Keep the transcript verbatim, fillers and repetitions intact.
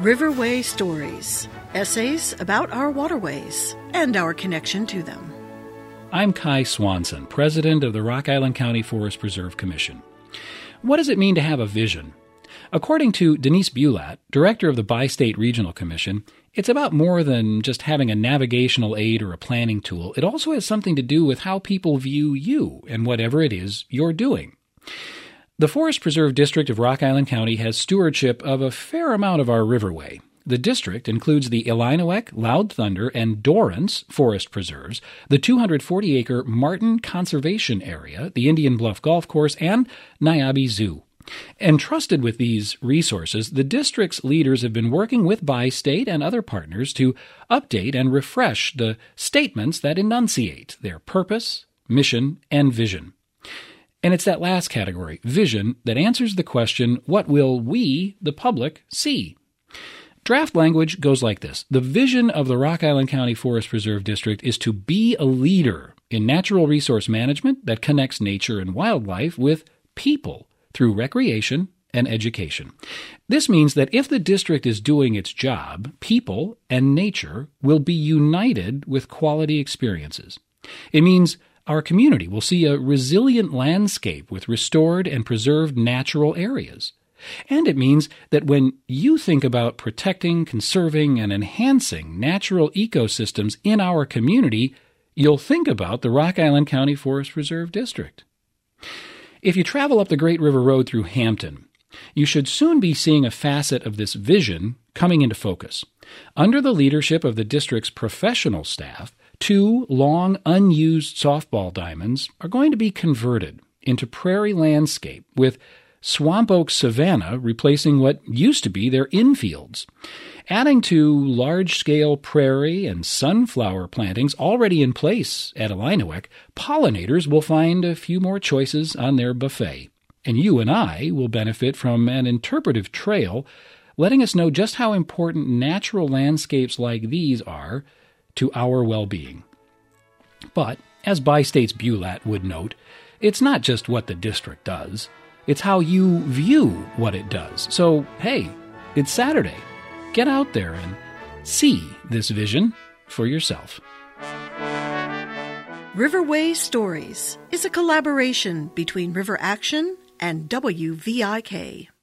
Riverway Stories, essays about our waterways and our connection to them. I'm Kai Swanson, president of the Rock Island County Forest Preserve Commission. What does it mean to have a vision? According to Denise Bulat, director of the Bi-State Regional Commission, it's about more than just having a navigational aid or a planning tool. It also has something to do with how people view you and whatever it is you're doing. The Forest Preserve District of Rock Island County has stewardship of a fair amount of our riverway. The district includes the Illinois, Loud Thunder, and Dorrance Forest Preserves, the two hundred forty acre Martin Conservation Area, the Indian Bluff Golf Course, and Niabi Zoo. Entrusted with these resources, the district's leaders have been working with Bi-State and other partners to update and refresh the statements that enunciate their purpose, mission, and vision. And it's that last category, vision, that answers the question, what will we, the public, see? Draft language goes like this. The vision of the Rock Island County Forest Preserve District is to be a leader in natural resource management that connects nature and wildlife with people through recreation and education. This means that if the district is doing its job, people and nature will be united with quality experiences. It means our community will see a resilient landscape with restored and preserved natural areas. And it means that when you think about protecting, conserving, and enhancing natural ecosystems in our community, you'll think about the Rock Island County Forest Reserve District. If you travel up the Great River Road through Hampton, you should soon be seeing a facet of this vision coming into focus. Under the leadership of the district's professional staff, two long, unused softball diamonds are going to be converted into prairie landscape with swamp oak savanna replacing what used to be their infields. Adding to large-scale prairie and sunflower plantings already in place at Illinois, pollinators will find a few more choices on their buffet. And you and I will benefit from an interpretive trail letting us know just how important natural landscapes like these are to our well-being. But, as Bi-State's Bulat would note, it's not just what the district does. It's how you view what it does. So, hey, it's Saturday. Get out there and see this vision for yourself. Riverway Stories is a collaboration between River Action and W V I K.